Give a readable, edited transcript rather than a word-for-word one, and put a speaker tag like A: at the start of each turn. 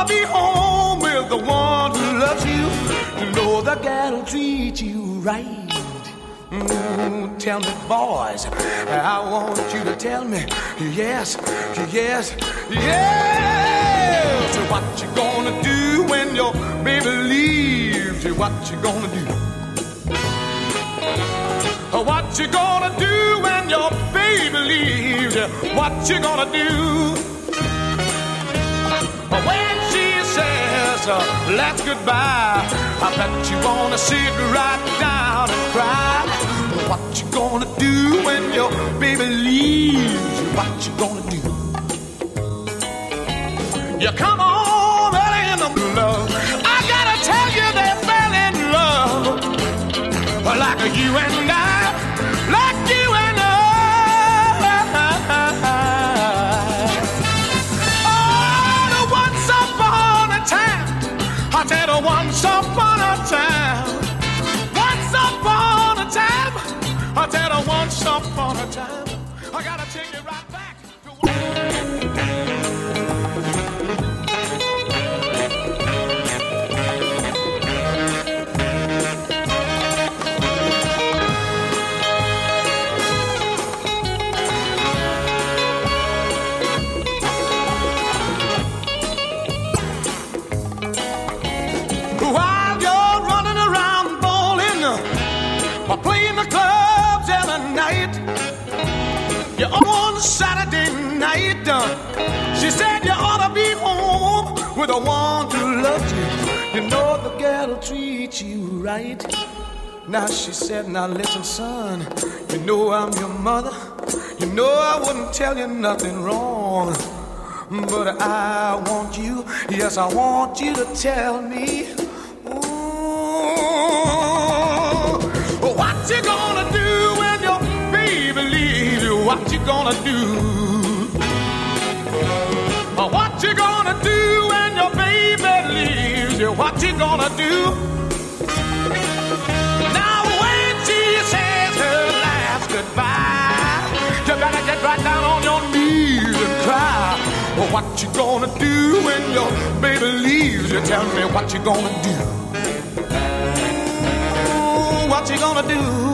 A: ought to be home with the one who loves you. You know the gal will treat you right. Tell me, boys, I want you to tell me, yes, yes, yes. What you gonna do when your baby leaves you? What you gonna do? What you gonna do when your baby leaves you? What you gonna do? When she says, let's goodbye, I bet you wanna sit right down and cry. What you gonna do when your baby leaves you? What you gonna do? You come on early in the love. I gotta tell you they fell in love like you and I, like you and I. Oh, once upon a time, I said once upon a time, once upon a time, I said once upon a time. I gotta take it right back to while you're running around bowling or playing the clubs every night. You're on Saturday night. She said you ought to be home with the one who loves you. You know the girl will treat you right. Now she said, now listen, son, you know I'm your mother. You know I wouldn't tell you nothing wrong. But I want you, yes, I want you to tell me, what you gonna do when your baby leaves you? What you gonna do? What you gonna do when your baby leaves you? What you gonna do? Now when she says her last goodbye, you better get right down on your knees and cry. What you gonna do when your baby leaves you? Tell me what you gonna do. What you gonna do?